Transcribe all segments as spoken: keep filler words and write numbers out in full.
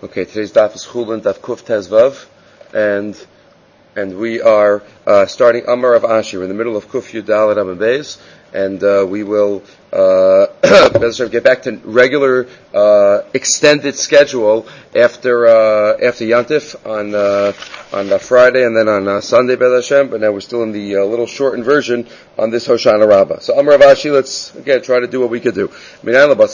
Okay, today's daf is Chulin, daf Kuf Tezvav, and and we are uh, starting Amar of Ashi. We're in the middle of Kuf Yudal Amar Beis, and uh, we will uh, get back to regular uh, extended schedule after uh, after Yantif on uh, on uh, Friday and then on uh, Sunday, B'ez Hashem. But now we're still in the uh, little shortened version on this Hoshana Rabbah. So Amar of Ashi, let's again try to do what we could do. How do we know that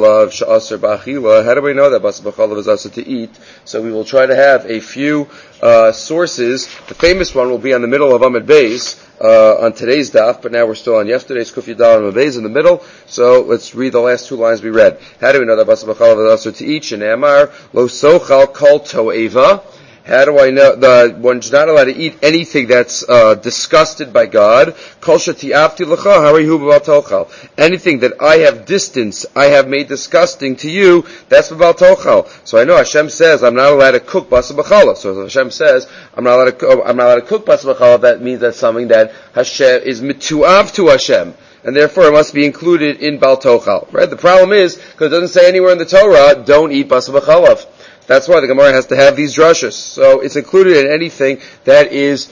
Basar B'chalav is also to eat? So we will try to have a few uh, sources. The famous one will be on the middle of Amud Beis uh, on today's daf, but now we're still on yesterday's Kuf Yudal Amud Beis in the middle. So let's read the last two lines we read. How do we know that Basar B'chalav is also to eat? Shenamar lo sochal kol to'eva. How do I know the one's not allowed to eat anything that's uh, disgusted by God? Kol sheti'afti l'cha harihu b'bal tochal. Anything that I have distanced, I have made disgusting to you, that's b'bal tochal. So I know Hashem says I'm not allowed to cook basar b'chalav. So if Hashem says I'm not allowed to cook, I'm not allowed to cook basar b'chalav, that means that's something that Hashem is mitu'av to Hashem, and therefore it must be included in bal tochal. Right? The problem is because it doesn't say anywhere in the Torah don't eat basar b'chalav. That's why the Gemara has to have these drashas. So it's included in anything that is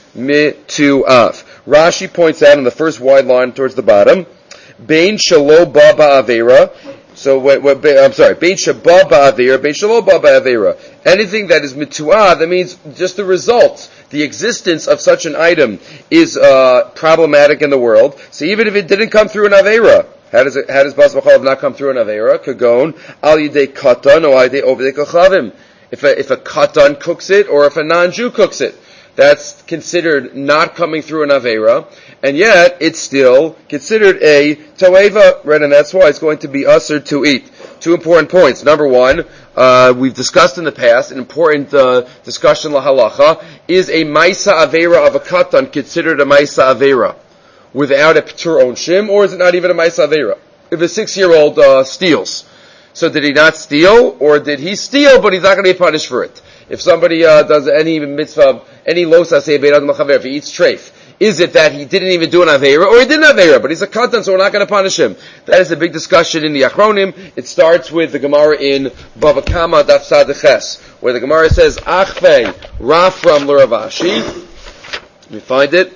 mitu'af. Rashi points out in the first wide line towards the bottom, Bein shelo ba ba'avera. So what, what, I'm sorry, Bein sheba ba'avera, Bein shelo ba ba'avera. Anything that is mitu'af, that means just the result, the existence of such an item is uh, problematic in the world. So even if it didn't come through an avera, How does it, how does Basar B'chalav not come through an Aveira? Kagon, al yidei katan, or al yidei ovdei kachavim. If a, if a katan cooks it, or if a non-Jew cooks it, that's considered not coming through an Aveira, and yet it's still considered a toeva, right? And that's why it's going to be usher to eat. Two important points. Number one, uh, we've discussed in the past, an important uh, discussion lahalacha, is a maisa Aveira of a katan considered a maisa Aveira without a P'tur Onshim, or is it not even a Maisa Aveira? If a six-year-old uh, steals, so did he not steal, or did he steal, but he's not going to be punished for it? If somebody uh, does any mitzvah, any losa say beirad machaver, if he eats treif, is it that he didn't even do an Aveira, or he didn't Aveira, but he's a katan, so we're not going to punish him? That is a big discussion in the Achronim. It starts with the Gemara in Bava Kama Daf Sadeches, where the Gemara says, Achvei Rafram l'Ravashi. Let me find it.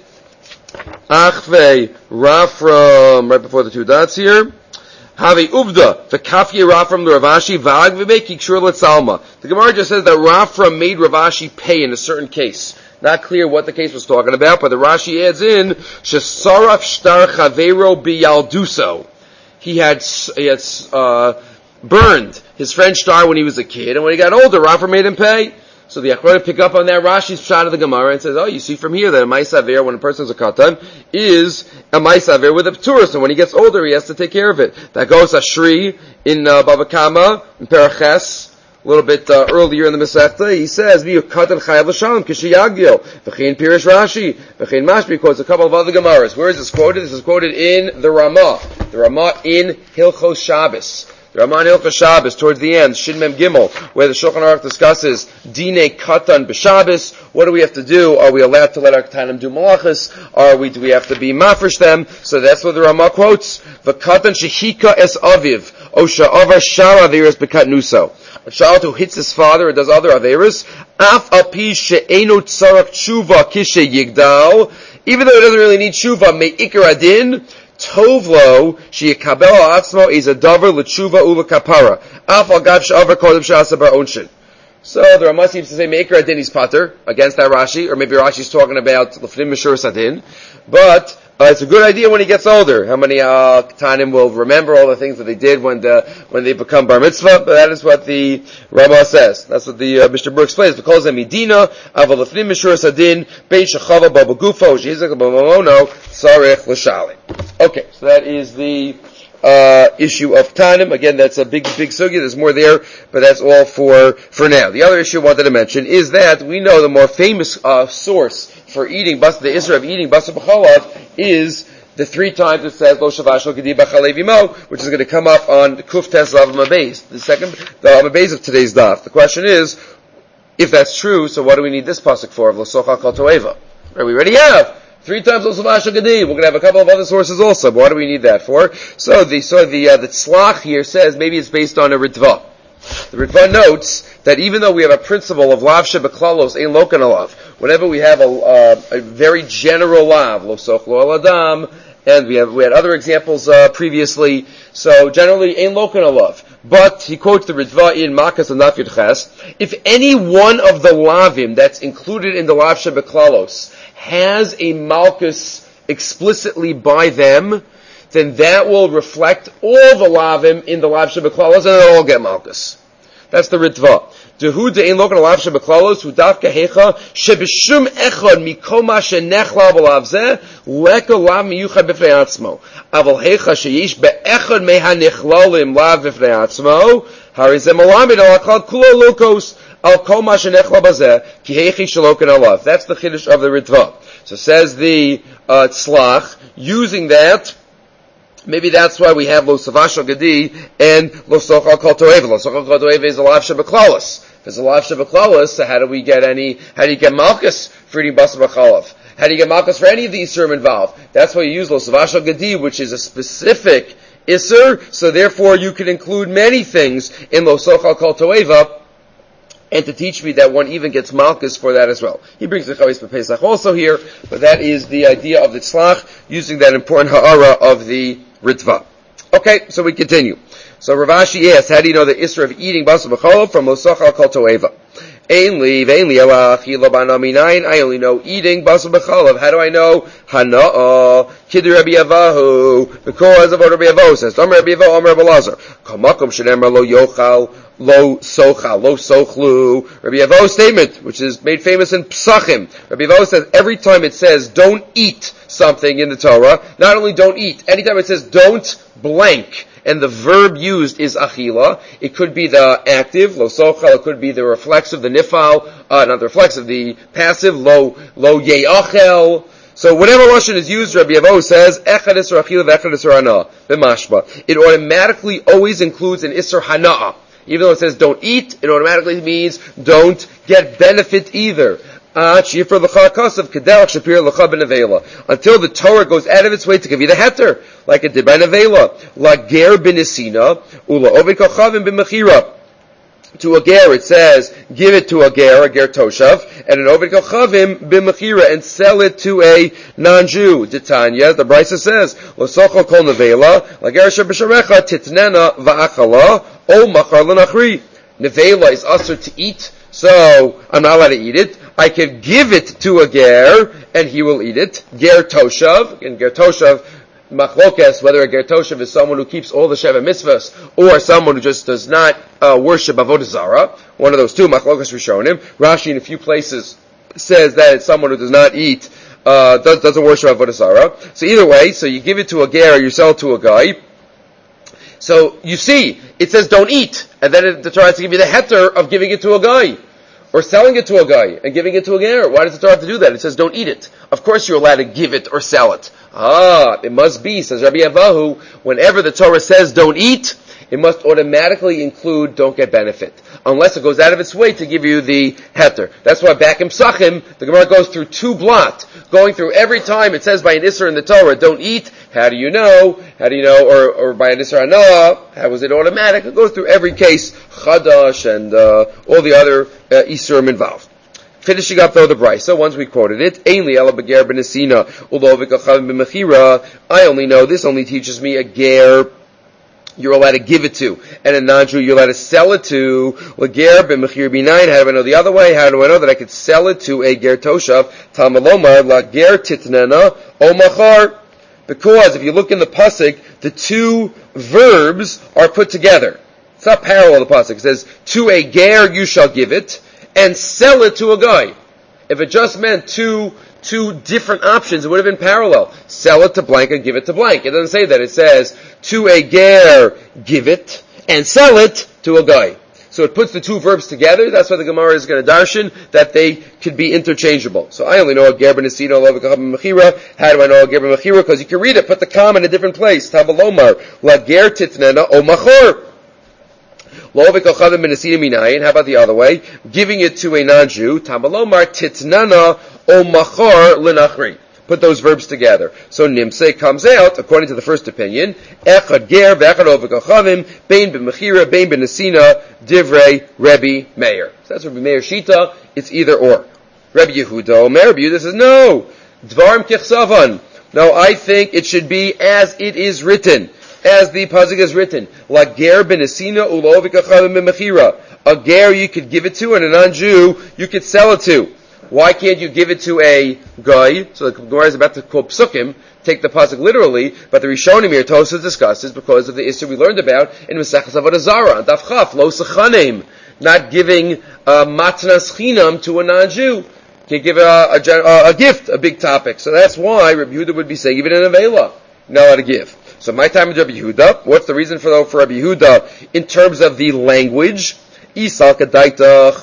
Achvei Rafram, right before the two dots here. Have Uvda, V'kafye Rafram the Ravashi, V'ag V'mek Yikshur L'Tzalma. The Gemara just says that Rafram made Ravashi pay in a certain case. Not clear what the case was talking about, but the Rashi adds in, Shesaraf Shtar Chavero B'Yalduso. He had, he had, uh, burned his French star when he was a kid, and when he got older, Rafram made him pay. So the Achronim pick up on that Rashi's shot of the Gemara and says, oh, you see from here that a Maisa Aver, when a person is a Katan, is a Maisa Aver with a P'tur, so when he gets older, he has to take care of it. That goes Ashri in uh, Bava Kama, in Paraches, a little bit uh, earlier in the Masechta. He says, V'yu Katan Chayav L'Shalom, Kishiyagyo, V'chein Pirish Rashi, V'chein Mashbi, quotes a couple of other Gemaras. Where is this quoted? This is quoted in the Ramah. The Ramah in Hilchos Shabbos. The Ramah in Hilchos Shabbos, towards the end, Shin Mem Gimel, where the Shulchan Aruch discusses Dine Katan B'Shabbos. What do we have to do? Are we allowed to let our Katanim do malachas? Are we, do we have to be mafresh them? So that's what the Ramah quotes. V'Katan Shehika Es Aviv, O Sha'avar Shar Averis B'Kat Nuso. A child who hits his father or does other Averis, Af Api She'enu Tzarak Tshuva Kishe Yigdal, even though he doesn't really need Tshuva, Me'ikar Adin, Tovlo sheyikabel atzmo is a davar l'tshuva ula kapara. Af al gav she'avar kodem she'asa bar onshin. So the Ramah seems to say meikar adin is pater against that Rashi, or maybe Rashi's talking about l'fnim mishur sadin. But uh, it's a good idea when he gets older. How many uh, Katanim will remember all the things that they did when the, when they become bar mitzvah? But that is what the Ramah says. That's what the uh, Mister Berg explains. Because of Medina, aval l'fnim mishur sadin, bein shechava baba gufo, shehizak b'mamono, tzarech l'shalim. Okay, so that is the uh, issue of Tanim. Again, that's a big, big sugya. There's more there, but that's all for for now. The other issue I wanted to mention is that we know the more famous uh, source for eating, the Isra of eating Basar B'chalav is the three times it says Lo Shavash Lo Gedi B'Chalev Yimo, which is going to come up on Kuf Tes Lav Mabeis, the second, the Mabeis of today's daf. The question is, if that's true, so what do we need this pasuk for? Lo Socha Kol Toeva. Right, we already have three times Lo Shavash Lo Gedi. We're going to have a couple of other sources also. But what do we need that for? So the so the uh, the Tzlach here says maybe it's based on a Ritva. The Ritva notes that even though we have a principle of lav shebeklalos ein lokan alav, whenever we have a, uh, a very general lav, lo soch lo al adam, and we have we had other examples uh, previously, so generally ein lokan alav. But he quotes the Ritva in Makas and Nafyud Ches, if any one of the lavim that's included in the lav shebeklalos has a malchus explicitly by them, then that will reflect all the lavim in the lav shebeklalos, and they'll all get malchus. That's the Ritva. Dehu de'ein lokan alav shebeklalos hu davka hecha shebeshum echad mikoma shenechla b'lav zeh leka lav miyuchad b'fnei atzmo. Aval hecha sheyish be'echad meha nechlalim lav b'fnei atzmo harizeh malamid al akal kulo lokos al kol ma shenechla b'zeh ki hechi shalokan alav. That's the chiddush of the Ritva. So says the uh, Tzlach, using that, maybe that's why we have Lo Savash Gadi and Lo Sochal Kol Toeva. Lo Sochal Kol Toeva is a lav shebeklalos. If it's a lav shebeklalos, so how do we get any, how do you get malchus for eating basar b'chalav? How do you get malchus for any of the Isurim involved? That's why you use Lo Savash Gadi, which is a specific Isur, so therefore you can include many things in Lo Sochal Kol Toeva, and to teach me that one even gets malchus for that as well. He brings the Chavis B'Pesach also here, but that is the idea of the Tzlach, using that important ha'ara of the Ritva. Okay, so we continue. So Rav Ashi asks, how do you know the Isra of eating basar b'chalav from Losachal Kol Toeva? Ainli, ainli, ala achila b'ana minayin. I only know eating basar b'chalav. How do I know? Hana'a, kiddu Rabbi Avahu, because of what Rabbi Avahu says. Amar Rabbi Avahu, Amar Rabbi Lazar. Kamakom shenemar lo yochal, lo sochal, lo sochlu. Rabbi Avahu's statement, which is made famous in Psachim. Rabbi Avahu says every time it says don't eat something in the Torah, not only don't eat, anytime it says don't blank, and the verb used is achila, it could be the active, lo sochal, it could be the reflexive, the nifal, uh, not the reflexive, the passive, lo, lo ye'achel. So whenever Lashon is used, Rabbi Avahu says, echad isra achila v'echad isra hana'ah, b'mashba. It automatically always includes an isra hana'ah. Even though it says don't eat, it automatically means don't get benefit either. Until the Torah goes out of its way to give you the heter, like it did by Nevela. Lager b'nesina, ula ovid kachavim b'mechira. To a ger, it says, give it to a ger, a ger toshav, and an ovid kachavim b'mechira, and sell it to a non-Jew. Titania, the Brisa says, l'sochal kol nevela, lager sheb'sharecha titnena va'achala, o machar l'nachri. Nevela is usher to eat, so I'm not allowed to eat it. I could give it to a ger, and he will eat it. Ger toshav, and ger toshav, machlokes, whether a ger toshav is someone who keeps all the Sheva mitzvahs, or someone who just does not uh, worship avodah zarah. One of those two, machlokes rishonim. Rashi in a few places says that it's someone who does not eat, uh, does, doesn't worship avodah zarah. So either way, so you give it to a ger, or you sell it to a guy. So you see, it says don't eat, and then it, the Torah has to give you the heter of giving it to a guy. Or selling it to a guy and giving it to a ger. Why does the Torah have to do that? It says don't eat it. Of course you're allowed to give it or sell it. Ah, it must be, says Rabbi Avahu, whenever the Torah says don't eat, it must automatically include don't get benefit. Unless it goes out of its way to give you the heter. That's why back in Psachim, the Gemara goes through two blot, going through every time it says by an Isser in the Torah, don't eat. How do you know? How do you know? Or, or by an Isser Hana'ah, how is it automatic? It goes through every case, Chadash and uh, all the other uh, Isurim involved. Finishing up though the Brisa, once we quoted it, Ainli ala beger b'nesina, ulovik achavim b'mechira. I only know, this only teaches me a ger you're allowed to give it to, and a non-Jew you're allowed to sell it to. Lager b'mechir b'nayin. How do I know the other way? How do I know that I could sell it to a ger toshav? Tamalomar lager titnena o machar. Because if you look in the pasuk, the two verbs are put together. It's not parallel to the pasuk. It says to a ger you shall give it, and sell it to a guy. If it just meant two two different options, it would have been parallel. Sell it to blank and give it to blank. It doesn't say that. It says to a ger give it and sell it to a guy. So it puts the two verbs together. That's why the Gemara is going to darshan that they could be interchangeable. So I only know a ger b'nesina lo v'kachavim b'mechira. How do I know a ger b'mechira? Because you can read it. Put the comma in a different place. Tabalomar la ger titnena o machor. How about the other way? Giving it to a non-Jew. Tamalomar titnana o machar l'nachri. put those verbs together. So nimse comes out, according to the first opinion, echad ger ve'echad ovek achavim, bein b'mechira, bein b'nesina, divrei Rebbe Meir. So that's Rebbe Meir Shita, it's either or. Rebbe Yehuda Omer, Rebbe Yehuda says, no, dvarim kichsavan. No, I think it should be as it is written, as the pasuk is written. La ger b'nesina ulo ovek achavim b'mechira. A ger you could give it to, and a non-Jew you could sell it to. Why can't you give it to a guy? So the Gemara is about to quote psukim, take the pasuk literally, but the Rishonim here, Tosfos discusses because of the issue we learned about in Maseches Avodah Zarah, Daf Chaf, lo sechanim, not giving uh, matnas chinam to a non-Jew. Can't give a, a, a gift, a big topic. So that's why Rabbi Yehuda would be saying, even in a vela, you're not allowed to give. So my time with Rabbi Yehuda, what's the reason for, for Rabbi Yehuda in terms of the language? Isal kadaitach.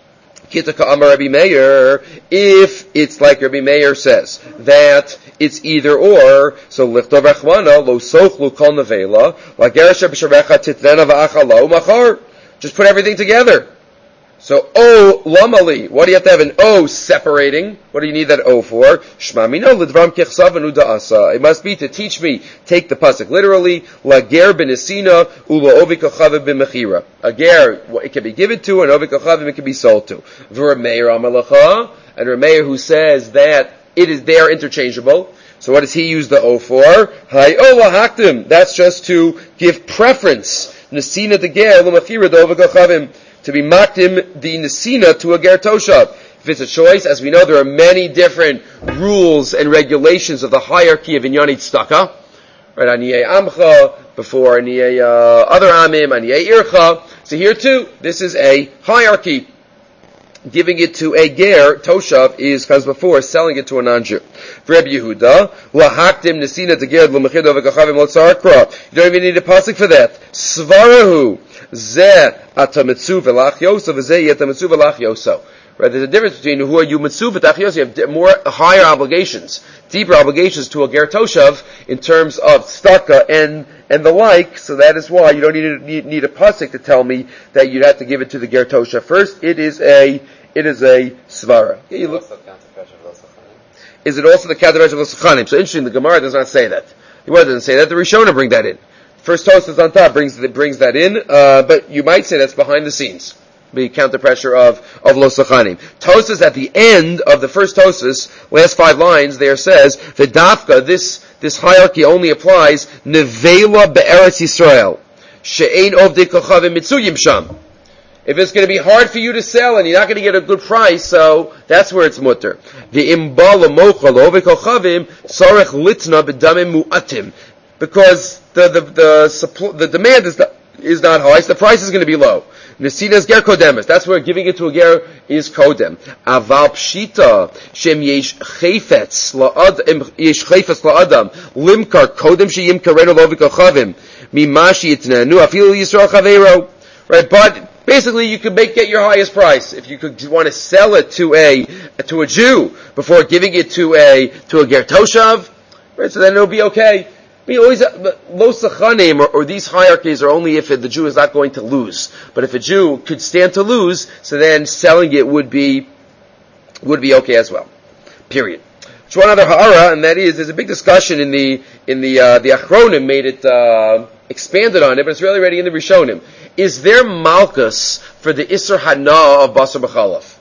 Rabbi Meir, if it's like Rabbi Meir says, that it's either or, so lichtov rechmana, lo sochlu kol nevela, la geresh b'sharecha titvena v'achalo machar. Just put everything together. So, O lamali, what do you have to have an O separating? What do you need that O for? Shma mino lidvam kichsavan u'da'asa. It must be to teach me, take the pasuk literally, la ger b'nesina u'la ovik achavim b'mechira. A ger, it can be given to, and ovik achavim it can be sold to. V'rameir amalacha, and Rameir who says that it is, they are interchangeable. So what does he use the O for? Hay O lahaktim. That's just to give preference. Nesina de ger, l'mechira de ovik achavim. To be makdim the nesina to a ger toshav. If it's a choice, as we know, there are many different rules and regulations of the hierarchy of inyanei tzedakah. Right, aniyei amcha, before aniyei uh, other amim, aniyei ircha. So here too, this is a hierarchy. Giving it to a ger toshav is, comes before selling it to a non-Jew. For Rabbi Yehuda, lahakdim nesina to ger l'mechid ovek achavim lo tzarkra. You don't even need a pasuk for that. Svarahu. Zeh atamitzu v'lach yoso v'zeh yetamitzu v'lach yoso. Right, there's a difference between who are you mitzu v'lach yoso. You have more higher obligations, deeper obligations to a ger toshav in terms of tzedakah and and the like. So that is why you don't need a, need, need a pasuk to tell me that you'd have to give it to the ger toshav first. It is a it is a svara. Yeah, you look, is it also the kadrash of l'sachanim? So interesting, the Gemara does not say that. The Gemara doesn't say that. The Rishonim bring that in. First Tosfos on top brings brings that in, uh, but you might say that's behind the scenes, the counter pressure of of Lo Sachanim. Tosfos at the end of the first Tosfos, last five lines, there says the dafka. This this hierarchy only applies nevela be'eretz Yisrael she'ein ovdei kochavim mitzuyim sham. If it's going to be hard for you to sell and you're not going to get a good price, so that's where it's mutter. The imbala mochal ovdei kochavim sarech litna b'damim mu'atim. Because the the the, supply, the demand is not, is not high, so the price is going to be low. Nesinas ger kodemes. That's where giving it to a ger is kodem. Aval pshita shem yesh chayfetz la'adam yesh chayfetz la'adam limkar kodem sheyim karenu lovik achavim mimashi itnanu afilu yisrael chaveiro. Right, but basically you could make get your highest price if you could want to sell it to a to a Jew before giving it to a to a ger toshav. Right, so then it'll be okay. We always, lo sachanim, or, or these hierarchies are only if the Jew is not going to lose. But if a Jew could stand to lose, so then selling it would be, would be okay as well. Period. So one other ha'ara, and that is, there's a big discussion in the, in the, uh, the Achronim made it, uh, expanded on it, but it's really already in the Rishonim. Is there malchus for the Isser Hana of Basar B'chalav?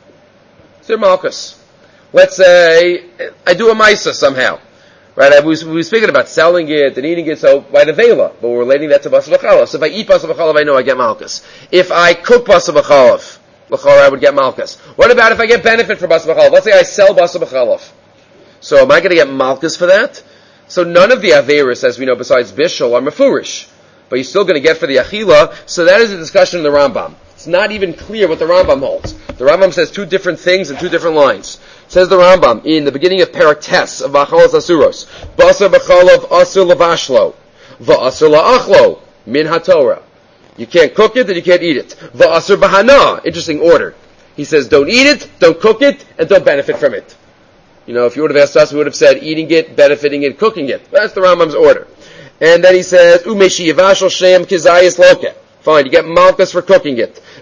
Is there malchus? Let's say, I do a Maisa somehow. Right, I was, we were speaking about selling it and eating it, so by the vela, but we're relating that to basar b'chalav. So if I eat basar b'chalav, I know I get malchus. If I cook basar b'chalav, l'chora, I would get malchus. What about if I get benefit for basar b'chalav? Let's say I sell basar b'chalav. So am I going to get malchus for that? So none of the averis, as we know, besides bishul, are mefurish. But you're still going to get for the achila, so that is a discussion in the Rambam. It's not even clear what the Rambam holds. The Rambam says two different things in two different lines. Says the Rambam in the beginning of Parak Tes of Bachalos Asuros, Basar b'chalav asur lavashlo, va'asur la'achlo min haTorah. You can't cook it and you can't eat it. Va'asur b'hana. Interesting order. He says, don't eat it, don't cook it, and don't benefit from it. You know, if you would have asked us, we would have said eating it, benefiting it, cooking it. That's the Rambam's order. And then he says, Umeshi yivashal shem kizayis loke. Fine, you get malchus for cooking it.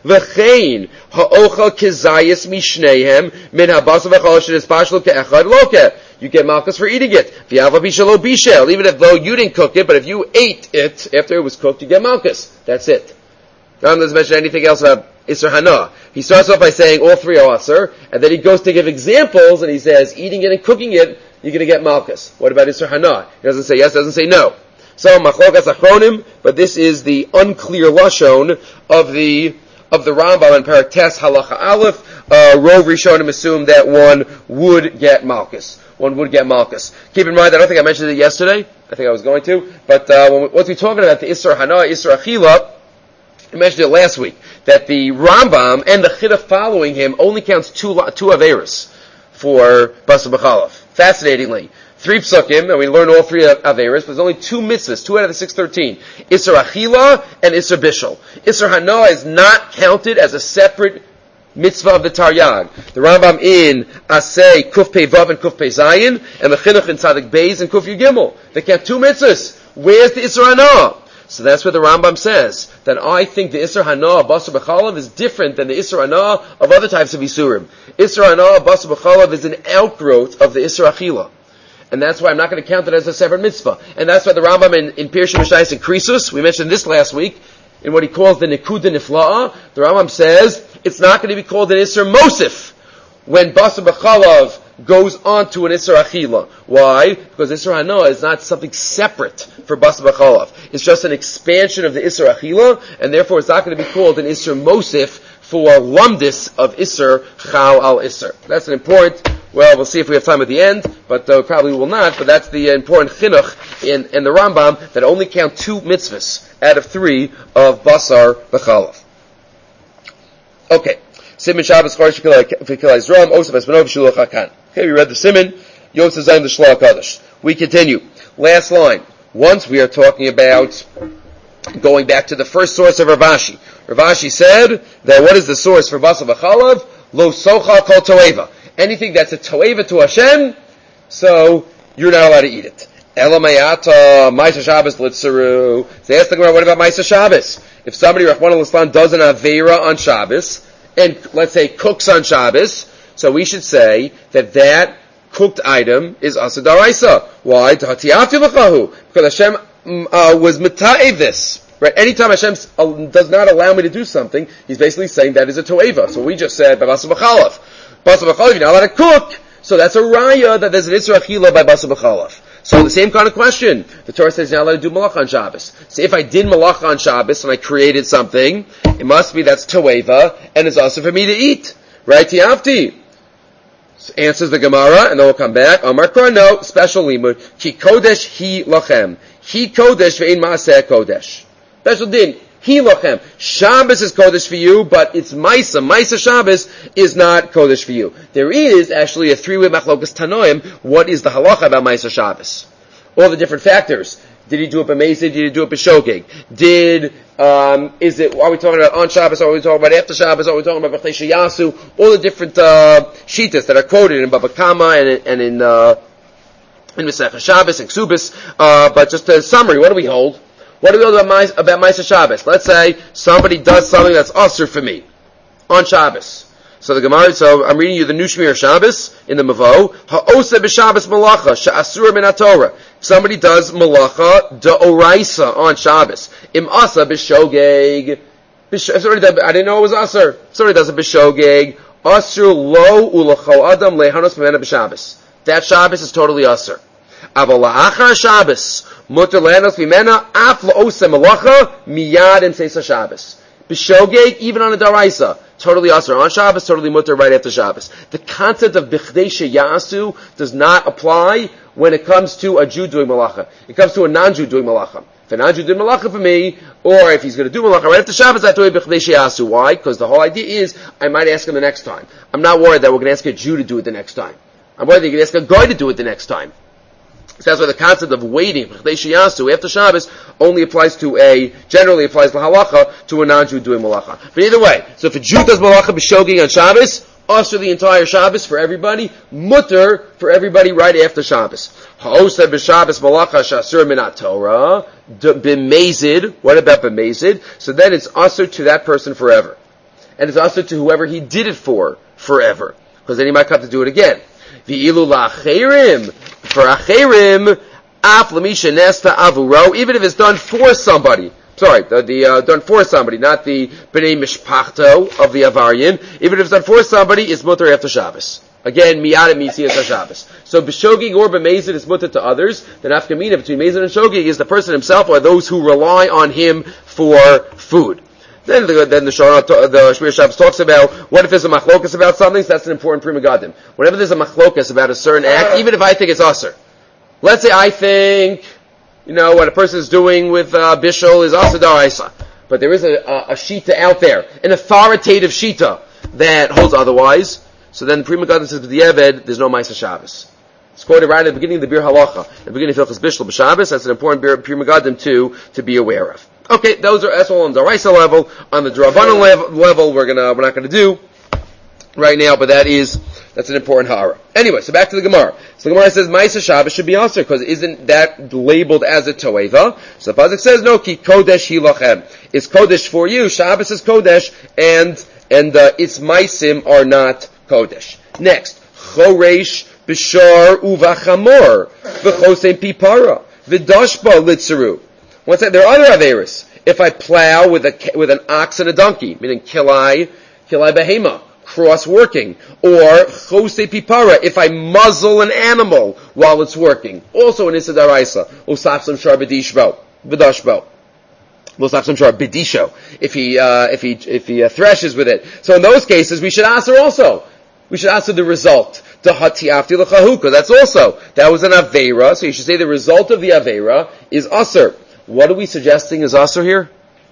V'chein ha'ochel kezayis mishneihem min habasa v'chol shenispashlu ke'echad loke. You get malchus for eating it. V'yava bishalo bishel. Even if though you didn't cook it, but if you ate it after it was cooked, you get malchus. That's it. Now doesn't mention anything else about Isser Hana. He starts off by saying all three are Asr, and then he goes to give examples, and he says, eating it and cooking it, you're going to get Malchus. What about Isser Hana? He doesn't say yes, doesn't say no. So, Machlokas Achronim, but this is the unclear Lashon of the of the Rambam in Parak Tes Halacha Aleph. Uh, Rov Rishonim assume that one would get Malchus. One would get Malchus. Keep in mind, I don't think I mentioned it yesterday. I think I was going to. But uh, when we, once we're talking about the Isser Hana, Isser Achila, I mentioned it last week, that the Rambam and the Chida following him only counts two, two Averis for Basar B'chalav. Fascinatingly. Three psukim, and we learn all three Averis, but there's only two mitzvahs, two out of the six thirteen. Isser Achila and Isser Bishul. Isser Hana is not counted as a separate mitzvah of the Taryag. The Rambam in Asay, Kuf Pei Vav and Kuf Pei Zayin, and the Chinuch in Tzadik Beis and Kuf Yud Gimel. They count two mitzvahs. Where's the Isser Hana? So that's what the Rambam says, that I think the Isser Hana of Basar B'chalav is different than the Isser Hana of other types of Isurim. Isser Hana of Basar B'chalav is an outgrowth of the Isser Achila. And that's why I'm not going to count it as a separate mitzvah. And that's why the Rambam in, in Pirush Mishayis and Krisus, we mentioned this last week, in what he calls the Nekuda Nifla'a, the Rambam says, it's not going to be called an Isser Mosif when Basar B'chalav goes on to an Isser Achila. Why? Because Isser Hana is not something separate for Basar B'chalav. It's just an expansion of the Isser Achila, and therefore it's not going to be called an Isser Mosif for Lumdis of Isser Chal al Isser. That's an important, well, we'll see if we have time at the end, but uh, probably will not, but that's the important chinuch in, in the Rambam that only count two mitzvahs out of three of Basar B'chalav. Okay. Siman Shabbos Chodesh V'Kilai Zram Osef Esmanov Shulach Hakan. Okay, we read the Siman Yosef Zayin the Shlach Kadosh. We continue. Last line. Once we are talking about going back to the first source of Rav Ashi. Rav Ashi said that what is the source for Basar B'chalav? Lo Socha Kol Toeva. Anything that's a Toeva to Hashem, so you're not allowed to eat it. Elamayata Ma'aser Shabbos Litzaru. So they asked the Gemara, what about Ma'aser Shabbos? If somebody Rachmana Litzlan does an Aveira on Shabbos, and let's say cooks on Shabbos, so we should say that that cooked item is Asa Daraisa. Why? Because Hashem uh, was mita'ev this. Right? Anytime Hashem uh, does not allow me to do something, He's basically saying that is a toeva. So we just said by Basar B'chalav. Basar B'chalav, you're not allowed to cook. So that's a raya that there's an Isra Achila by Basar B'chalav. So the same kind of question. The Torah says you're not allowed to do malach on Shabbos. So if I did malach on Shabbos and I created something, it must be that's toeva and it's also for me to eat. Right? Tiafti. So answers the Gemara, and then we'll come back. Amar Kra, no, special limud. Ki kodesh hi lachem. Hi kodesh ve'in maaseh kodesh. Special din. Hi lachem. Shabbos is kodesh for you, but it's Maisa. Maisa Shabbos is not kodesh for you. There is actually a three-way machlokas tanoim. What is the halacha about Maisa Shabbos? All the different factors. Did he do it b'meisa? Did he do it b'shogeg? Did, um, is it, are we talking about on Shabbos? Are we talking about after Shabbos? Are we talking about b'chlei sheyasu? All the different, uh, shitas that are quoted in Baba Kama and, and in, uh, in Masechah Shabbos and Ksubis. Uh, but just a summary, what do we hold? What do we hold about, about Maisa Shabbos? Let's say somebody does something that's usher for me on Shabbos. So the Gemara, so I'm reading you the New Shmir Shabbos in the Mavo. Ha'oseh b'Shabbos malacha she'asura min haTorah. Somebody does malacha da'oraisa on Shabbos. Im asa b'shogeg. I didn't know it was asur. Somebody does a b'shogeg. Asur lo ulacho adam lehanos mimena b'Shabbos. That Shabbos is totally asur. Aval la'achar Shabbos muter lehanos mimena af la'oseh malacha miyad in seisa Shabbos. B'shogeg, even on a daraisa, totally asur on Shabbos, totally mutter right after Shabbos. The concept of bichdei sheyasu does not apply when it comes to a Jew doing malacha. It comes to a non-Jew doing malacha. If a non-Jew did malacha for me, or if he's going to do malacha right after Shabbos, I have to do bichdei sheyasu. Why? Because the whole idea is, I might ask him the next time. I'm not worried that we're going to ask a Jew to do it the next time. I'm worried that you're going to ask a guy to do it the next time. So that's why the concept of waiting after Shabbos only applies to a, generally applies to halacha to a non-Jew doing malacha. But either way, so if a Jew does malacha b'shogeg on Shabbos, usher the entire Shabbos for everybody, mutter for everybody right after Shabbos. Ha'oseh b'Shabbos malacha shasur min haTorah, b'mezid. What about b'mezid? So then it's usher to that person forever. and it's also to whoever he did it for forever, because then he might have to do it again. V'ilu la'acherim, for acherim, af l'misha nesta avuro, even if it's done for somebody. Sorry, the, the uh, done for somebody, not the b'nei mishpachto of the Avarian. Even if it's done for somebody, it's mutter after Shabbos. Again, miyad and misi is Shabbos. So b'shogig or b'mezid is mutter to others. The nafkamina between mezid and shogig is the person himself or those who rely on him for food. Then the then the Shona, the Shmir Shabbos talks about what if there's a machlokas about something. So that's an important prima gadim. Whenever there's a machlokas about a certain act, even if I think it's usher, let's say I think, you know, what a person is doing with uh, bishul is asa daraisa, but there is a, a, a shita out there, an authoritative shita that holds otherwise. So then the prima gadim says, "B'diavad, there's no ma'aser Shabbos." It's quoted right at the beginning of the Bir Halacha, at the beginning of Hilchos Bishul B'Shabbos. That's an important prima gadim to to be aware of. Okay, those are that's all on the Raisa level. On the Drabanan level, level, we're gonna we're not gonna do right now, but that is that's an important hara. Anyway, so back to the Gemara. So the Gemara says Ma'aser Shabbos should be aser because isn't that labeled as a toeva? So the pasuk says no, ki kodesh hilachem. It's kodesh for you. Shabbos is kodesh, and and uh, its maisim are not kodesh. Next, choresh b'shar uvachamor v'chosein pipara v'dashba litzeru. Once that there are other averis. If I plow with a with an ox and a donkey, meaning kilai kilai behema, cross working, or chose pipara, if I muzzle an animal while it's working, also an issa daraisa, usapsam shar b'dishbo b'dashbo, usapsam shar b'disho. If he uh, if he if he uh, threshes with it, so in those cases we should answer also. We should answer the result. The hatiafti l'chahu, because that's also that was an avera. So you should say the result of the avera is aser. What are we suggesting is aser here?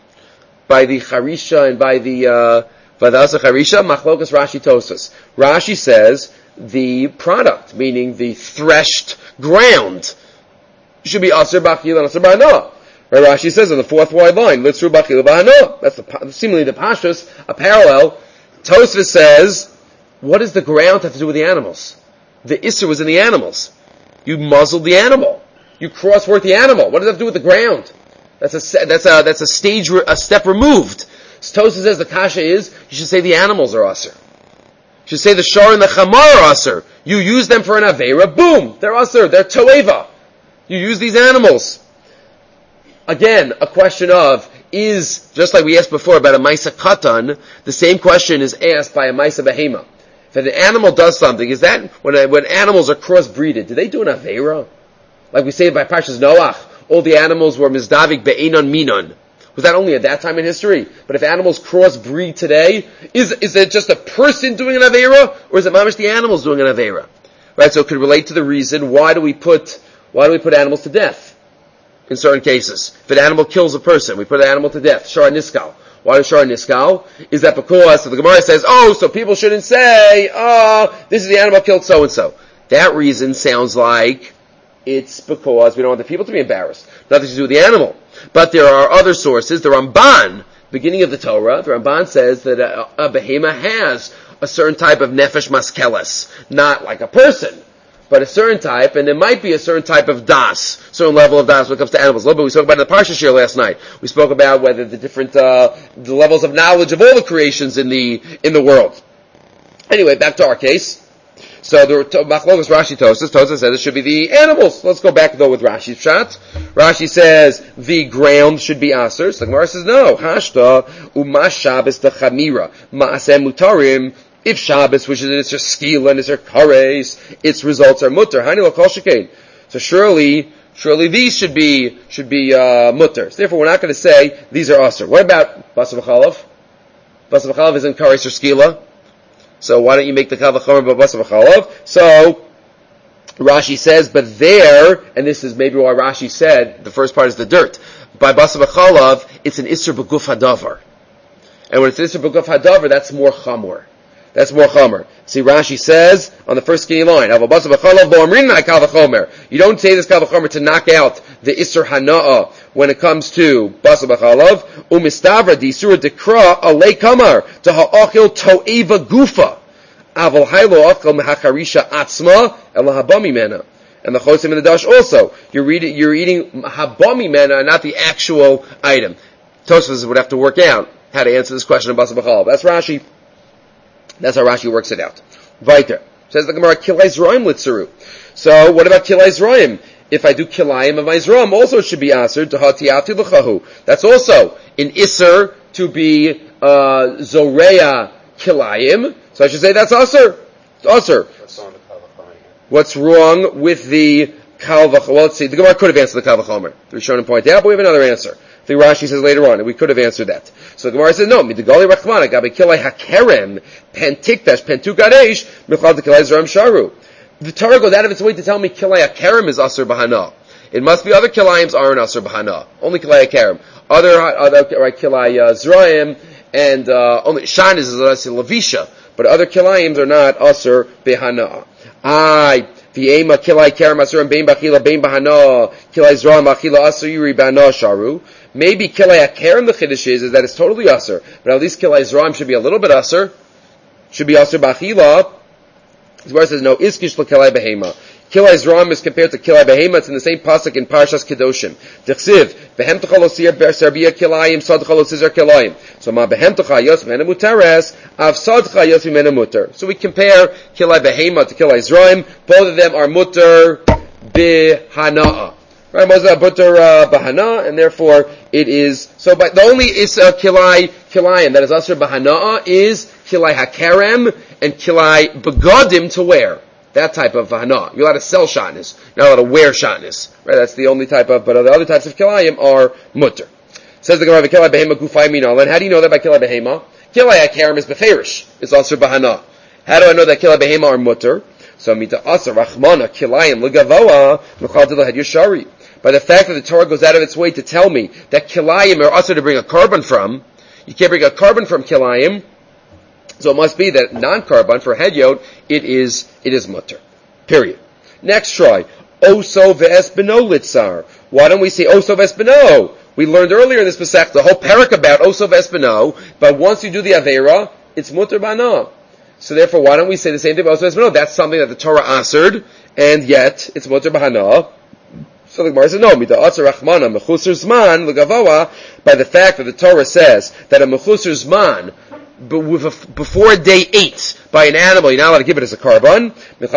By the charisha and by the uh, by the asa charisha, machlokas Rashi Tosas. Rashi says the product, meaning the threshed ground, should be aser b'achil and aser b'hana. Right? Rashi says in the fourth wide line, litzru b'achil b'hana. That's the, seemingly the pashtus, a parallel. Tosfos says, what does the ground have to do with the animals? The isser was in the animals. You muzzled the animal. You crosswork the animal. What does that have to do with the ground? That's a that's a that's a stage a step removed. Tosfos says the kasha is you should say the animals are aser. You should say the shar and the chamar are aser. You use them for an avera. Boom, they're aser. They're toeva. You use these animals. Again, a question of is just like we asked before about a maisa katan. The same question is asked by a maisa behema. If an animal does something, is that when when animals are crossbreeded? Do they do an avera? Like we say by Parshas Noach, all the animals were mizdavik be'enon minon. Was that only at that time in history? But if animals crossbreed today, is is it just a person doing an avera, or is it mamish the animals doing an avera? Right. So it could relate to the reason why do we put why do we put animals to death in certain cases? If an animal kills a person, we put an animal to death. Shar niskal. Why is Shar niskal? Is that because so the Gemara says, oh, so people shouldn't say, oh, this is the animal killed so and so. That reason sounds like it's because we don't want the people to be embarrassed. Nothing to do with the animal. But there are other sources. The Ramban, beginning of the Torah, the Ramban says that a, a behema has a certain type of nefesh maskeles. Not like a person, but a certain type, and there might be a certain type of das, certain level of das when it comes to animals. A little bit we spoke about in the Parsha Shir last night. We spoke about whether the different, uh, the levels of knowledge of all the creations in the, in the world. Anyway, back to our case. So the Machlokas Rashi Tosas, Tosas says it should be the animals. Let's go back though with Rashi's shot. Rashi says the ground should be aser. So the Gemara says no. Hashta u'ma Shabbos the chamira ma'aseh mutarim. If Shabbos, which is its skila and its kares, its results are mutter. Hani lo kol shekain. So surely, surely these should be should be uh, mutter. So therefore, we're not going to say these are aser. What about basar v'chalav? Basar v'chalav isn't kares or skila. So why don't you make the kal v'chomer b'basar v'chalav? So Rashi says, but there, and this is maybe why Rashi said the first part is the dirt. By basar v'chalav, it's an isser b'guf hadavar, and when it's an isser b'guf hadavar, that's more chamor. That's more chomer. See, Rashi says on the first skinny line, you don't say this kal v'chomer to knock out the isser hana'a when it comes to basar b'chalav. Umistavra disura dekra alei kamar to ha'achil to'eva gufa aval haylo achil mehacharisha atzma el habami mena. And the chosim in the dash also, you're eating you're eating habami mena, not the actual item. Tosfos would have to work out how to answer this question of Basar B'chalav. That's Rashi. That's how Rashi works it out. Weiter. Says the Gemara, Kilai Zroim Litzeru. So, what about Kilai Zroim? If I do Kilayim of my Zroim, also it should be answered to Hatiati L'chahu. That's also in Isser to be uh, Zoreya Kilayim. So I should say that's Asr. It's Asr. What's wrong with the Kal V'chomer? Well, let's see. The Gemara could have answered the Kal V'chomer. The Rishonim point out, but we have another answer. The Rashi says later on, and we could have answered that. So the Gemara says, no, Midagali Rachmana, Gabi Kilai HaKerem, Pentikdash, Pentukadesh, Michal Kilai Zram Sharu. The Torah goes out of its way to tell me Kilai HaKerem is Asr B'hana. It must be other Kilayim aren't Asr B'hana. Only Kilai HaKerem. Other, other, right, Kilai uh, Zraim, and, uh, only, Shan is Asr Lavisha, but other Kilayim are not Asr B'hana. Aye. V'ema Kilai Kerem Asr and Bein B'achila, Bein B'hana, Kilai Zraim, Achila Asr, Yuri B'hana Sharu. Maybe Kilai HaKerem, the Chiddush is, is that it's totally Asr, but at least Kilai Zraim should be a little bit Asr, should be Asr B'achila. The Gemara says, no, Iskish L'Kilai Behema. Kilai Zram is compared to Kilai Behema. It's in the same pasuk in Parshas Kedoshim. D'chsiv, Behem Tocha Lo Sir Serbia Kilayim, Sad Tocha Lo Sizar Kilayim. So Ma Behem Tocha Yos Mena Muteres, Av Sad Tocha Yos Mena Muter. So we compare Kilai Behema to Kilai Zram. Both of them are Muter B'Hana'a. Right, most of Muter uh, B'Hana, and therefore it is, so but the only is uh, Kilai, Kilayim, that is Asr B'Hana'a, is Kilai HaKerem, and Kilai Begadim to wear. That type of Hana. You're allowed to sell Shatnez. You're not allowed to wear Shatnez. Right? That's the only type of, but the other types of Kilayim are Mutter. Says the Gemara, Kilai Behema Gufay Minal. And how do you know that by Kilai Behema? Kilai HaKerem is Beferish. It's also Bahana. How do I know that Kilai Behema are Mutter? So, Mita Asa Rachmana Kilayim Legavoa Mechal Dilahad Yashari. By the fact that the Torah goes out of its way to tell me that Kilayim are also to bring a carbon from, you can't bring a carbon from Kilayim, so it must be that non-carbon for hedyot, it is, it is mutter. Period. Next try. Oso ve'esbeno litzar. Why don't we say oso ve'esbeno? We learned earlier in this Pesach the whole parak about oso ve'esbeno, but once you do the avera, it's mutter bana. So therefore, why don't we say the same thing about oso ve'esbeno? That's something that the Torah answered, and yet, it's mutter bana. So the Gemara says, no, mita atzer rachmana mechusar zman legavoa, by the fact that the Torah says that a mechusar zman, but with a, before day eight by an animal, you're not allowed to give it as a carbon.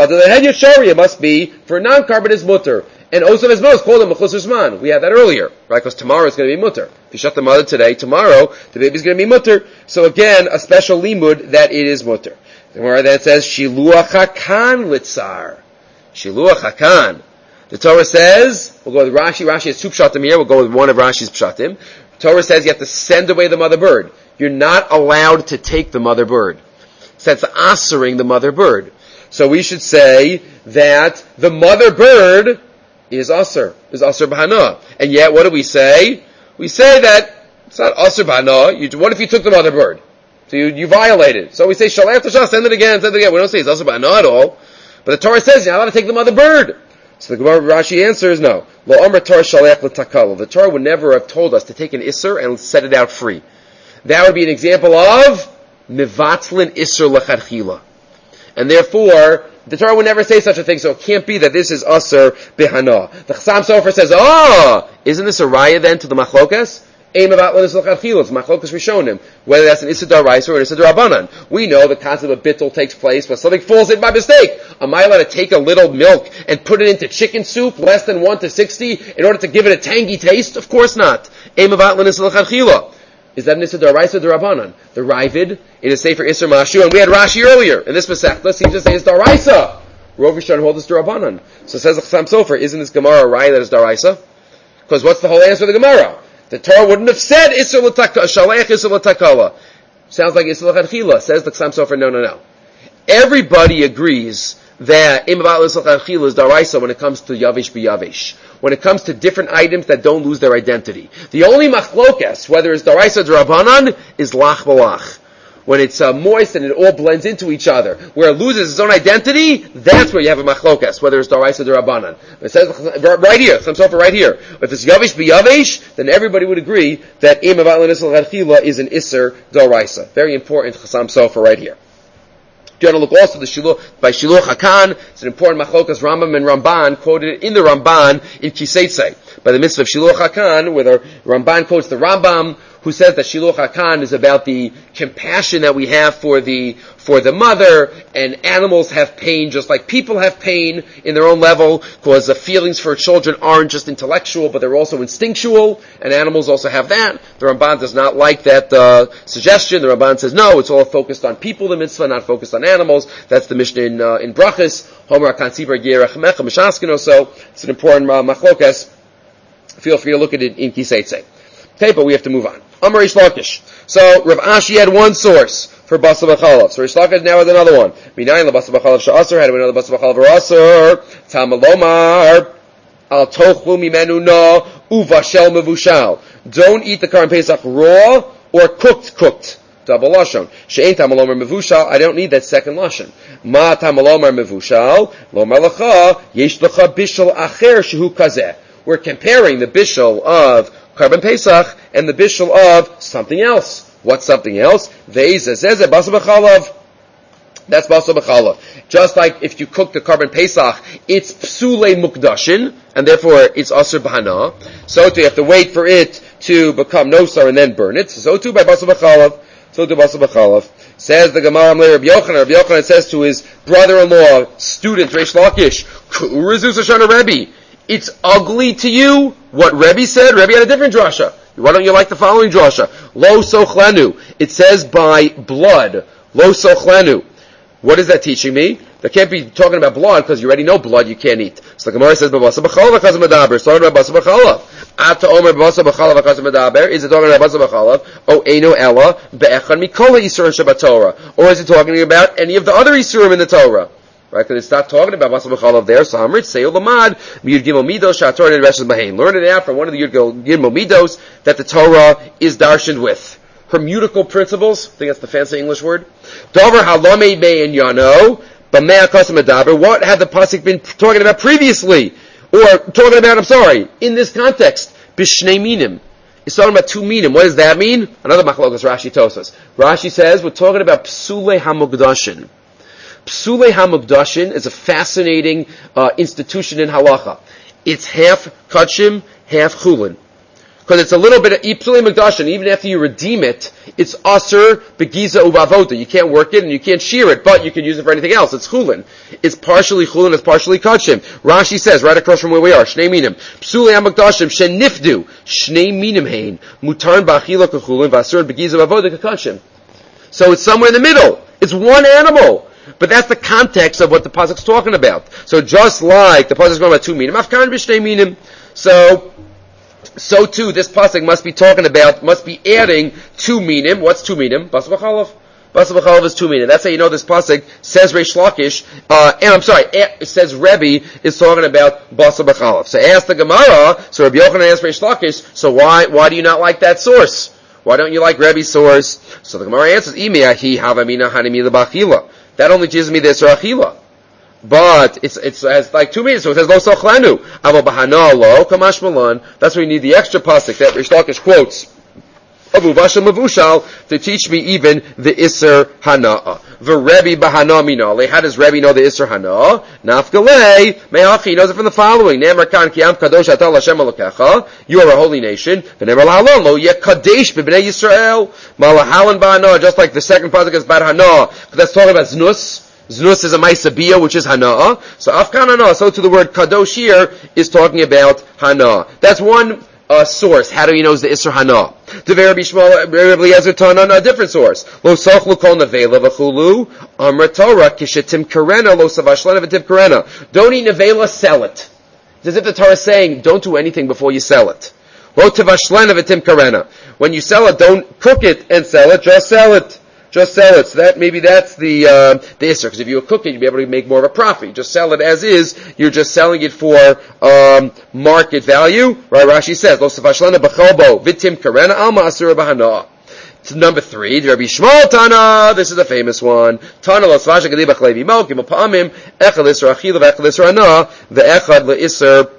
It must be for non-carbon is mutter. And also as is called a mechusar zman. We had that earlier, right? Because tomorrow is going to be mutter. If you shut the mother today, tomorrow the baby is going to be mutter. So again, a special limud that it is mutter. The Gemara then says shiluach hakan litzar. Shiluach hakan. The Torah says, we'll go with Rashi. Rashi has two pshatim here. We'll go with one of Rashi's pshatim. The Torah says you have to send away the mother bird. You're not allowed to take the mother bird. So that's answering the mother bird. So we should say that the mother bird is asr, is asr b'hana. And yet, what do we say? We say that it's not asr b'hana. You, what if you took the mother bird? So you, you violated. So we say shalach tashah, send it again, send it again. We don't say it's asr b'hana at all. But the Torah says you're not allowed to take the mother bird. So the Gemara Rashi answers no. Lo amar Torah shalach l'takala. The Torah would never have told us to take an isser and set it out free. That would be an example of mivatzlin isser l'chadchila. And therefore, the Torah would never say such a thing, so it can't be that this is asr b'hana. The Chassam Sofer says, oh, isn't this a raya then to the machlokas? Aim about what is l'chadchila. It's machlokas rishonim. Whether that's an isser d'oraisa or an isser d'rabanan. We know the concept of bittul takes place when something falls in by mistake. Am I allowed to take a little milk and put it into chicken soup less than one to sixty in order to give it a tangy taste? Of course not. Aim about what is l'chadchila. Is that an Issa D'Oraisa or D'Rabanan? The Ravid, it is safe for Isser Mashu, and we had Rashi earlier in this Masech. Let's see, just say it's D'Oraisa. Rov Rishon holds it's D'Rabanan. So it says the Chassam Sofer, isn't this Gemara a Raya that is D'Oraisa? Because what's the whole answer of the Gemara? The Torah wouldn't have said Isser L'Takala, Shalech Isser L'Takala. Sounds like Isser L'Chadchila. Says the Chassam Sofer, no, no, no. Everybody agrees that Im Avat Isser L'Chadchila is D'Oraisa when it comes to Yavish B'Yavish. When it comes to different items that don't lose their identity. The only machlokas, whether it's daraisa or d'rabanan, is lach b'lach. When it's uh, moist and it all blends into each other. Where it loses its own identity, that's where you have a machlokas, whether it's daraisa or d'rabanan. It says right here, some sofer right here. If it's yavish b'yavish, then everybody would agree that im avat l'nisal chadchila is an isser daraisa. Very important chassam sofer right here. Do you want to look also the Shiluch, by Shiluch HaKan? It's an important machlokas. Rambam and Ramban quoted in the Ramban in Kiseitzei by the mitzvah of Shiluch HaKan, where the Ramban quotes the Rambam, who says that Shiluch HaKan is about the compassion that we have for the for the mother, and animals have pain just like people have pain in their own level, because the feelings for children aren't just intellectual, but they're also instinctual, and animals also have that. The Ramban does not like that uh, suggestion. The Ramban says, no, it's all focused on people, the mitzvah, not focused on animals. That's the Mishnah in, uh, in Brachos. Homer HaKan Tzibur Yerech Mecha Mishaskin. So it's an important uh, machlokas. Feel free to look at it in Kiseitze. Okay, but we have to move on. Amar Rish Lakish. So Rav Ashi had one source for Basar B'chalav. So Rish Lakish now has another one. Minayin LaBasar B'chalav Sha'asar. How do we know the Basar B'chalav Asar? Tamalomar Al Tochlu Mimenu Na Uvashel Mevushal. Don't eat the Karban Pesach raw or cooked cooked. Double lashon. She'ein tamalomar mevushal. I don't need that second lashon. Ma tamalomar mevushal. Lomar lacha yesh lacha bishul acher shehu kazeh. We're comparing the bishul of Karban Pesach and the bishul of something else. What's something else? Ve'ezeh zezeh basar b'chalav. That's basar b'chalav. Just like if you cook the Karban Pesach, it's psule mukdashin, and therefore it's asur b'hana. So too, you have to wait for it to become nosar and then burn it. So too by basar b'chalav. So too basar b'chalav. Says the Gemara Amlei Rabbi Yochanan. Rabbi Yochanan says to his brother-in-law, student Reish Lakish, Ku'urazus Hashana Rebbe. It's ugly to you what Rebbe said. Rebbe had a different drasha. Why don't you like the following drasha? Lo sochlenu. It says by blood. Lo sochlenu. What is that teaching me? That can't be talking about blood, because you already know blood you can't eat. So the Gemara says, B'basa b'chalav v'chazim medaber. It's talking about basa b'chalav. Ata omer b'basa b'chalav v'chazim medaber. Is it talking about basa b'chalav? O eino ella be'echad mikola yisurim shabbat Torah. Or is it talking about any of the other yisurim in the Torah? Right, because it's not talking about basa b'chalav there. So Amrit say Lamad miyud gimel midos shatorah and reshes b'hein. Learn it out from one of the yud gimel midos that the Torah is darshaned with. Hermeneutical principles. I think that's the fancy English word. Dover halomei mein yano. What had the pasuk been talking about previously? Or talking about, I'm sorry, in this context, Bishnei Minim. It's talking about two minim. What does that mean? Another machlokas Rashi Tosas. Rashi says we're talking about Psule HaMukdashin. Psule HaMukdashin is a fascinating uh, institution in halacha. It's half kachim, half chulin. Because it's a little bit of Psule HaMukdashin. Even after you redeem it, it's Asur Begiza Uvavoda. You can't work it and you can't shear it, but you can use it for anything else. It's Chulin. It's partially Chulin, it's partially Kachim. Rashi says, right across from where we are, Shnei Minim. Psule HaMukdashim, Shenifdu, Shnei Minim Hein, Mutarn Ba'achila Kachulin, Vasur Begiza Uvavoda Kachim. So it's somewhere in the middle. It's one animal. But that's the context of what the pasuk's talking about. So just like the pasuk's going about two minim, Afkan B'Shnei Minim. So, So too, this pasuk must be talking about, must be adding two minim. What's two minim? Basar b'chalav. Basar b'chalav is two minim. That's how you know this pasuk says Reish Lakish, uh, and I'm sorry, it says Rebbe is talking about Basar b'chalav. So ask the Gemara, so Rabbi Yochanan asked Reish Lakish, so why, why do you not like that source? Why don't you like Rebbe's source? So the Gemara answers, Imeahi havamina hanimi lebachila. That only gives me this rachila. But it's it's has like two meters, so it says lo sochlanu. Aval bahana lo kamash malan. That's where you need the extra pasuk that Rish Lakish quotes Avu Vashal Mavushal to teach me even the Isser Hana'a. V'Rebbe bahana minale. How does Rebbe know the Isser Hana'a? Nafgalei me'achi. He knows it from the following. Ne'emar kan ki am kadosh atal Hashem elokecha. You are a holy nation. V'ne'emar lahalon lo yeh kadesh b'bnei Yisrael. Malahalan bahana. Just like the second pasuk is about Hana'a. That's talking about znus. Znus is a Maisabiyah, which is Hana'ah. So Afkan Hana'ah, so to the word Kadosh here, is talking about Hana'ah. That's one uh, source. How do you know it's the Isser Hana'ah? Dever Bishmal, Rabbi Eliezer Tanan, a different source. Lo sochlu kol nevela v'chulu, amra Torah, kishetim karena, lo savashlana v'tiv karena. Don't eat nevela, sell it. It's as if the Torah is saying, don't do anything before you sell it. Lo tivashlana v'tim karena. When you sell it, don't cook it and sell it, just sell it. Just sell it. So that maybe that's the uh, the isser. Because if you cook it, you'll be able to make more of a profit. You just sell it as is. You're just selling it for um, market value. Right? Rashi says, "Lo sefashlana b'cholbo vitim karena alma asura b'hana." Number three, Rabbi Shmuel Tana. This is a famous one. Tana lo sefasha gedi b'chlevi mo gimel pa'amim echad l'isser achila v'echad l'isser hana ve'echad l'isser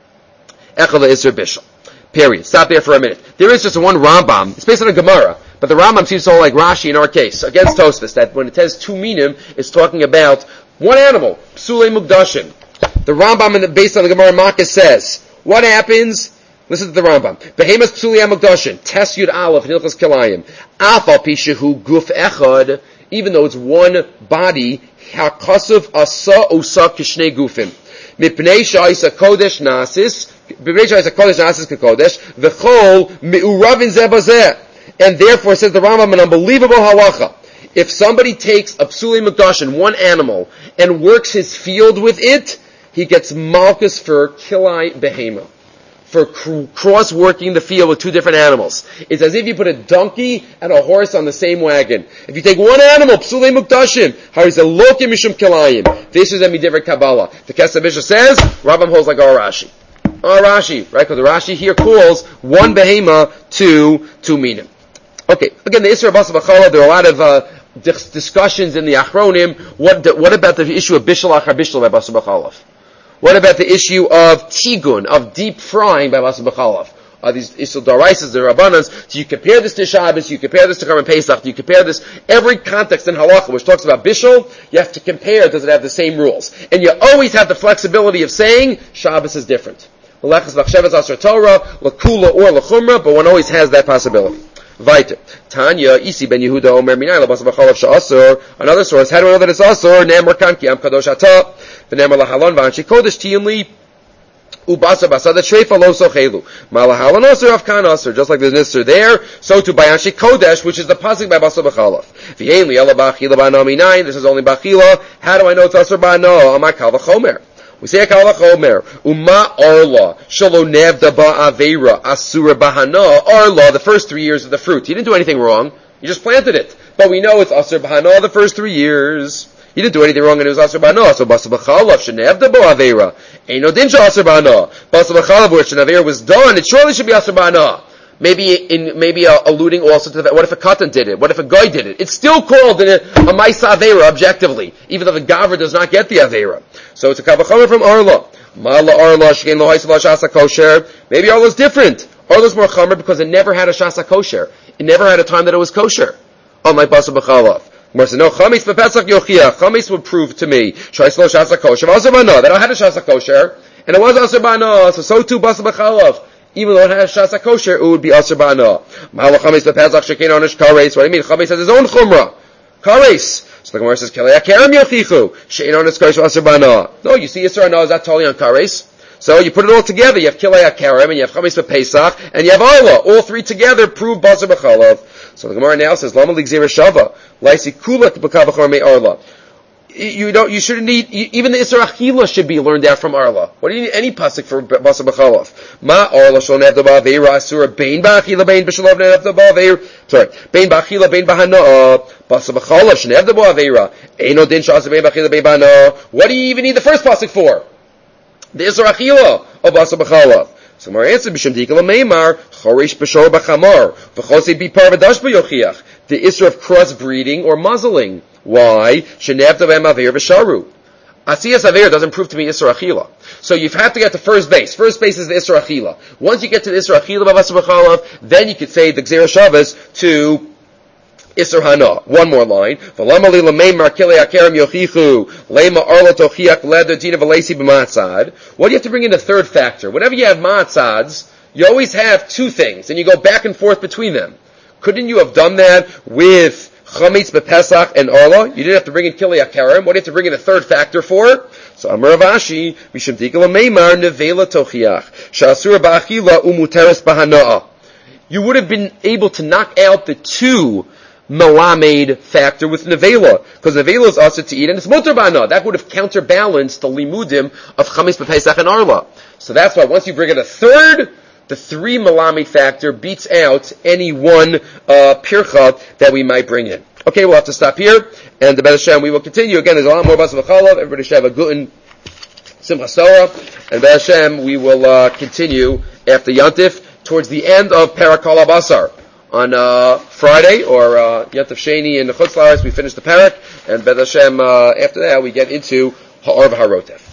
echad l'isser bishul. Period. Stop there for a minute. There is just one Rambam. It's based on a Gemara. But the Rambam seems so like Rashi in our case, against Tosfos, that when it says two minim, it's talking about one animal, Psule Mukdashin. The Rambam, based on the Gemara Makkah, says, what happens Listen to the Rambam. Behemoth psuli amagdashin. Tes yud aleph nilchas kilayim. Afal pishahu guf echad. Even though it's one body, hakasuf asa osa kishnei gufim. Mipnei sha'isa kodesh nasis. Mipnei sha'isa kodesh nasis kekodesh. V'chol me'uravin zebazeh. And therefore, says the Rambam, an unbelievable halacha. If somebody takes a psuli mukdashin, one animal, and works his field with it, he gets malchus for kilai behema, for cr- cross-working the field with two different animals. It's as if you put a donkey and a horse on the same wagon. If you take one animal, psuli mukdashin, how is it lokim mishum kilayim? This is a midivra Kabbalah. The Kesavishah says, Rambam holds like our Rashi. Our Rashi, right? Because the Rashi here calls one behema to two minim. Okay, again, the Isra of Basa B'chala, there are a lot of uh, dis- discussions in the Achronim. What, what about the issue of Bishul Achar Bishul by Basa B'chala? What about the issue of Tigun, of deep frying by Basa B'chala? Are these Isra Daraisas, the Rabbanans? So you compare this to Shabbos, you compare this to Karban Pesach, you compare this, every context in Halacha which talks about Bishul, you have to compare, does it have the same rules? And you always have the flexibility of saying, Shabbos is different. L'lechas v'achshavas asr Torah, l'kula or l'chumra, but one always has that possibility. Weiter. Tanya, Isi ben Yehuda Omer Minay Labasa B'chalav Sha'asur. Another source. How do we know that it's Asur? Nemar Kan Ki Am Kadosh Ata. V'nemar Lahalon V'anshi Kodesh Tiyun Li Ubasa Basada Shreifa Lo Sochelu. Malahalon Asur Avkan Asur. Just like there's Nisr there, so too by Anshi Kodesh, which is the pasuk by Basa B'chalav. V'yein Li Ela B'achila Ba'ano Minay. This is only B'achila. How do I know it's Asur Ba'ano? Amakal V'chomer. We say Akal V'chomer. Uma Arla. Shalo Nevda Ba'avera. Asura Bahana. Arla, the first three years of the fruit. He didn't do anything wrong. He just planted it. But we know it's Asur Bahana the first three years. He didn't do anything wrong and it was Asur Bahana. So Basa B'chalav Shenevda Ba'avera. Ain't no dinja Asur Bahana. Basa B'chalav where Shenavera was done, it surely should be Asur Bahana. Maybe in, maybe uh, alluding also to the, what if a katan did it? What if a guy did it? It's still called in a, a Maisa Avera objectively, even though the Gavra does not get the Avera. So it's a Kavachomer from Arla. Mala Arla, Shkein Lo Haisala Shasa Kosher. Maybe Arla's different. Arla's more Chomer because it never had a Shasa Kosher. It never had a time that it was kosher. Unlike Basa B'chalav. Marsa, no, Chametz B'Pesach Yochia. Chametz would prove to me, Shaislo Shasa Kosher. Asur B'ana, that I had a Shasa Kosher, and it was Asur B'ana, so so too Basa B'chalav. Even though it has Shasa Kosher, it would be Asur B'ana. Mala Chametz B'Pesach Shekein Onish Kares. What do you mean? Chametz has his own Chumrah. Kares. So the Gemara says, Kelei HaKerem Yochichu. Shekein Onish Kares Asur B'ana. No, you see Yisra B'ana is that totally on Kares. So you put it all together. You have Kelei HaKerem, and you have Chametz B'Pesach, and you have Arla. All three together prove Basa B'chalav. So the Gemara now says, Lama Ligzera Shava. Laisi Kulak B'Kavachor Me Arla. You don't, you shouldn't need, you, even the Isra Achila should be learned out from Arla. What do you need any pasuk for Basa B'chalav? Ma Arla shal nevda ba'aveira asura bein ba'achila bein b'shalav nevda ba'aveira. Sorry. Bein ba'achila bein b'hana'a. Basa B'chalav shal nevda ba'aveira. Eino din sha'asa bein ba'achila bein b'hana'a. What do you even need the first pasuk for? The Isra Achila of Basa B'chalav. So my answer, B'shem Dikala Meimar, Chorish B'shor B'chamar, V'chosei B'par V'dash B'yochiach. The Isra of crossbreeding or muzzling. Why? Shenevta B'em Aver B'sharu. Asiyas Aver doesn't prove to me Isra Achila. So you have to get to first base. First base is the Isra Achila. Once you get to the Isra Achila B'Basa B'chalav, then you could say the Gzera Shavas to Isser Hana. One more line. V'lama li l'meimar kilei hakerem yochichu leima arla tochiach leder dina v'leisi b'matzad. What do you have to bring in a third factor? Whenever you have matzads, you always have two things, and you go back and forth between them. Couldn't you have done that with Chametz B'Pesach and Arla? You didn't have to bring in kilei hakerem. What do you have to bring in a third factor for? So Amar Ravashi, Mishum Dika l'meimar nevela tochiach sha'asura ba'achila umuteres b'hana'a. You would have been able to knock out the two Melamed factor with Nevela, because Nevela is also to eat, and it's Mutar B'ana. That would have counterbalanced the Limudim of Chametz B'Pesach and Arla. So that's why once you bring in a third, the three Melamed factor beats out any one uh, Pircha that we might bring in. Okay, we'll have to stop here, and the B'ez Hashem, we will continue. Again, there's a lot more Basa B'chalav. Everybody should have a Guten Simchas Torah, and B'ez Hashem, we will uh, continue after Yantif towards the end of Parakal Basar. On uh, Friday, or uh, Yantav Sheni in the Chutz La'aretz, we finish the parak, and B'ez Hashem, uh, after that, we get into Ha'ar V'Harotef.